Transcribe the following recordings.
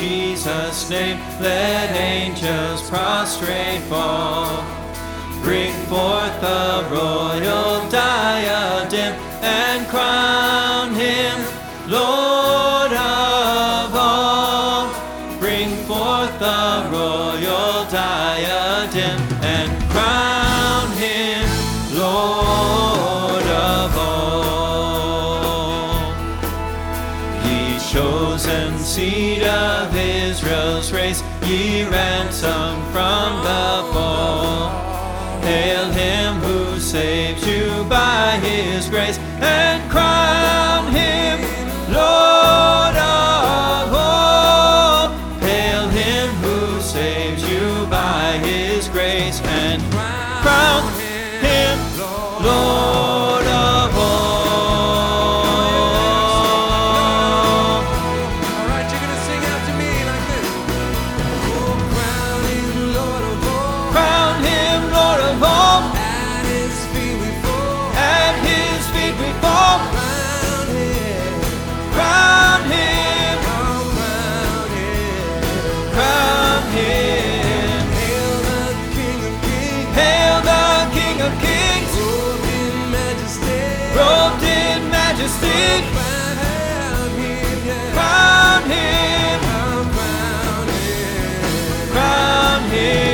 Jesus' name, let angels prostrate fall. Bring forth the royal diadem and crown him Lord of all. Bring forth the royal diadem and crown him Lord of all. Ye chosen seed of Israel's race, ye ransomed from the fall. Hail him who saves you by his grace, and crown him Lord of all. Hail him who saves you by his grace, and crown him Lord of all. All right, you're gonna sing out to me like this. Oh, crown him Lord of all. Crown him Lord of all. At his feet we fall. At his feet we fall. Crown him. Crown him. Oh, crown him. Crown him. Hail the King of Kings. Hail the King of Kings. Robed in majesty. Robed in majesty. Crown him, yeah. Crown him. Oh, crown him. Crown him.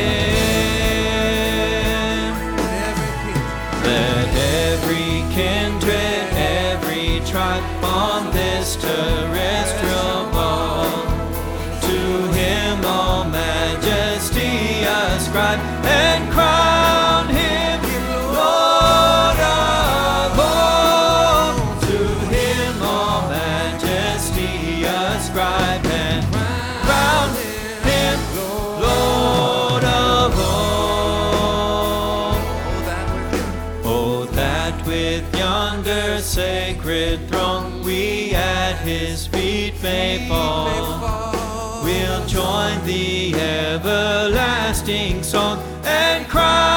Every king. Let every kindred, every tribe on this terrestrial ball, to him all majesty ascribe, and crown him Lord of all. To him all majesty ascribe, and crown him Lord of all. Oh, that with yonder sacred throne we at his feet may fall. We'll join the everlasting song and cry.